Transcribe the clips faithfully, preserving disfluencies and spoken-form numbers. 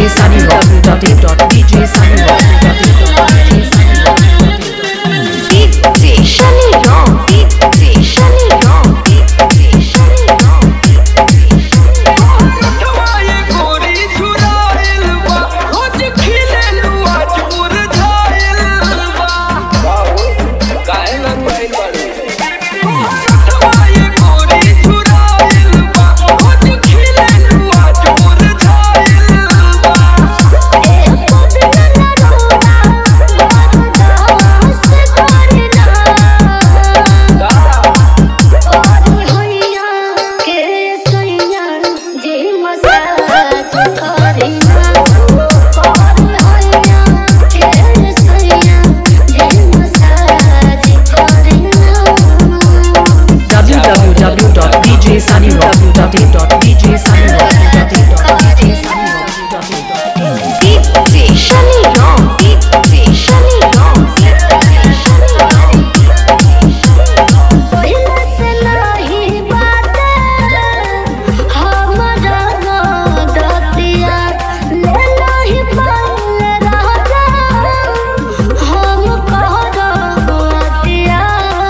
Sunny Rock dot in dot D J Sunny Rock dot in dot D J Sunny Rock D J Sunny Rock D J Sunny Rock D J Sunny Rock Sunny Rock dot in dot D J Sunny Rock dot in dot D J Sunny Rock dot in dot D J Sunny Rock D J Sunny Rock D J Sunny Rock दिल से नहीं बातें हमारा दतिया ले नहीं पाल राजा हम कहरा दिया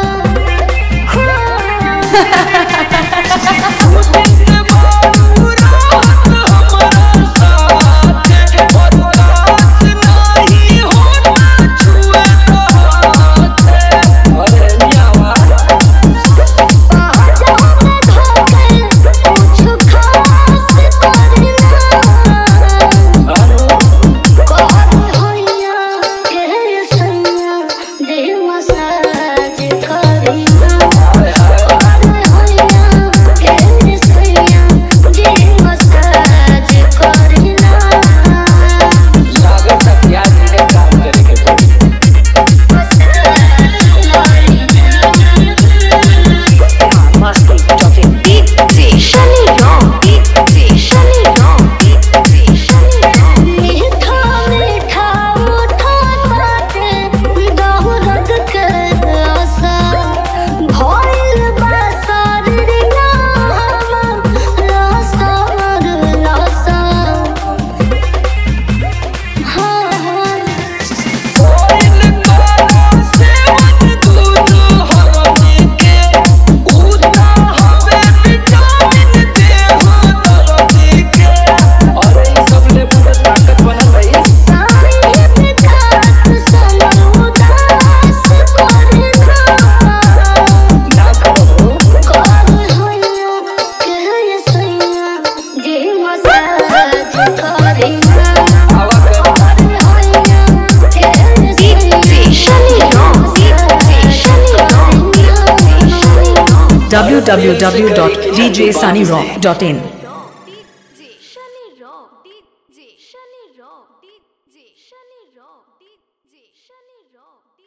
w w w dot d j sunny rock dot in D J Sunny Rock D J Sunny Rock D J Sunny Rock D J Sunny Rock